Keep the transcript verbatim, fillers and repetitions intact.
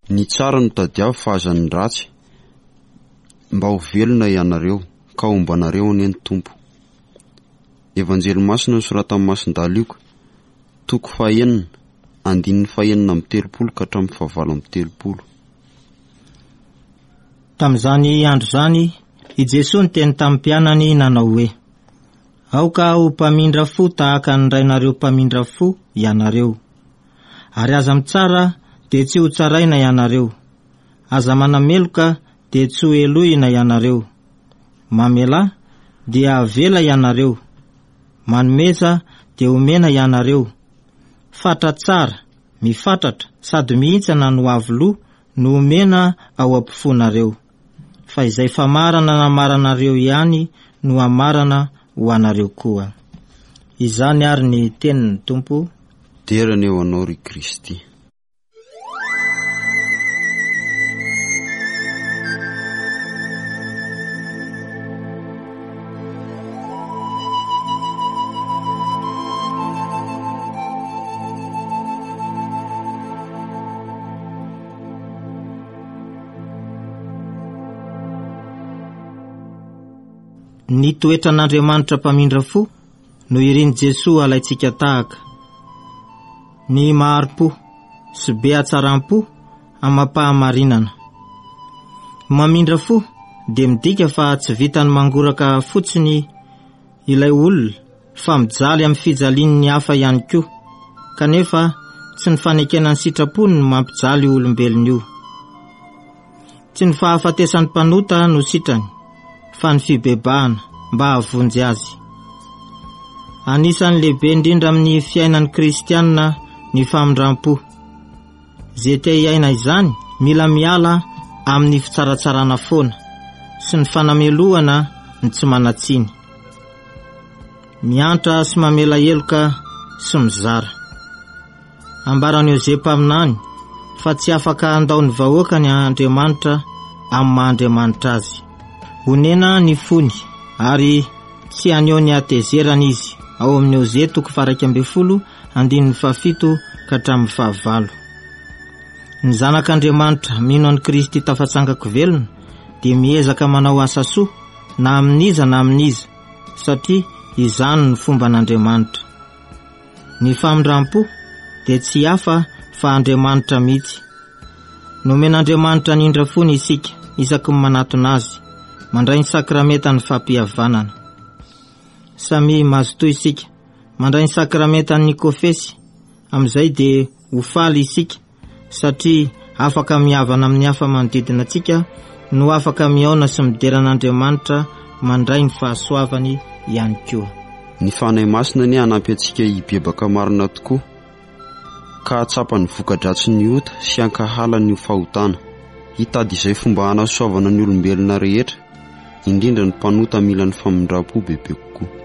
Ny tsara no tadiavo fa aza ny ratsy, mba ho velona ianareo ka ombanareo ny Tompo. Evanjely Masina nosoratan'ny Masin-Daluka, toko fahaenina, andininy fahaenina amby telopolo ka hatramin'ny fahavalo amby telopolo. Tamin'izany andro zany, i Jesosy niteny tamin'ny mpianany nanao hoe: aoka ho mpamindra fo tahaka ny rainareo mpamindra fo ianareo. Ary aza mitsara dia tsy ho tsaraina ianareo, aza manameloka dia tsy ho eloina ianareo, mamela dia avela ianareo, manomeza dia omena ianareo. Fatra tsara, mifatratra sady mihintsana no avy-loa no omena ao ampofonareo. Fa izay famarana namaranareo ihany no amarana ho anareo koa. Izany ary ny tenin'ny Tompo. Derany eo anao ry Kristy. Ny toetra n'Andriamanitra mpamindra fo no iriny Jesosy alaitsika tahaka. Ny mahari-po sy be hatsaram-po amam-pahamarinana. Mamindra fo dia midika fa tsy vitany mangoraka fotsiny ilay olona, fa mijaly amin'ny fijalian'ny hafa ihany koa, kanefa tsy ny fanekenany sitrapony no mampijaly olombelona io. Tsy ny fahafatesany mpanota no sitrany, fa ny fibebahana mba havonjy azy. Anisan'ny lehibe indrindra amin'ny fiainan'ny kristianina ny famindram-po. Zay te hiaina izany mila miala amin'ny fitsaratsarana foana sy ny fanamelohana ny tsy manatsiny, miantra sy mamela heloka sy mizara. Ambaran'i Iozepa aminany fa tsy afaka andao ny vahoaka ny Andriamanitra amin'ny mahandriamanitra azy. Honena ny fony ary tsy aneo ny atezerana izy, ao amin'ny Oze toko faha ambin'ny folo andininy fahafito ka hatramin'ny fahavalo. Ny zanak'Andriamanitra mino an'i Kristy tafatsangako velona dia miezaka manao asa soa na amin'iza na amin'iza, satria izany ny fomba n'Andriamanitra. Ny famindram-po dia tsy hafa fa Andriamanitra mihitsy. Nomen'Andriamanitra nindra fony isika isaky ny manatona azy, mandray ny sakramenta ny fampihavanana. Samy mazotoa isika mandray ny sakramenta ny kofesy, amin'izay dia ho faly isika, satria afaka mihavana amin'ny hafa manodidina antsika no afaka miaona sy mideran'Andriamanitra mandray ny fahasoavany ihany koa. Ny fanahy masina ny hanampy antsika hibebaka marina tokoa, ka hatsapa ny voka-dratsy ny ota sy hankahala ny fahotana. Hitady izay fomba hanasoavana ny olombelona rehetra, indrindra ny mpanota mila ny famindram-po bebe kokoa.